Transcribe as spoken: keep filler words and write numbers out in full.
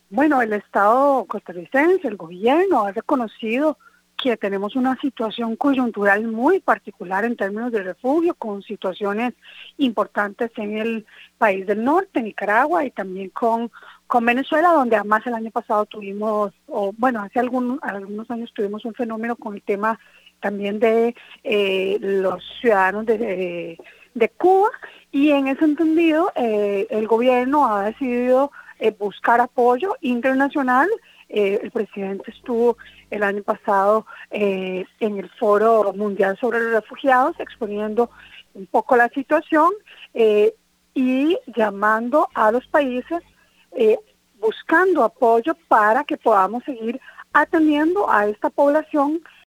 Bueno, el Estado costarricense, el gobierno ha reconocido que tenemos una situación coyuntural muy particular en términos de refugio, con situaciones importantes en el país del norte, Nicaragua, y también con, con Venezuela, donde además el año pasado tuvimos, o bueno, hace algún, algunos años tuvimos un fenómeno con el tema también de eh, los ciudadanos de, de, de Cuba, y en ese entendido eh, el gobierno ha decidido eh, buscar apoyo internacional. Eh, el presidente estuvo el año pasado eh, en el Foro Mundial sobre los Refugiados exponiendo un poco la situación eh, y llamando a los países, eh, buscando apoyo para que podamos seguir atendiendo a esta población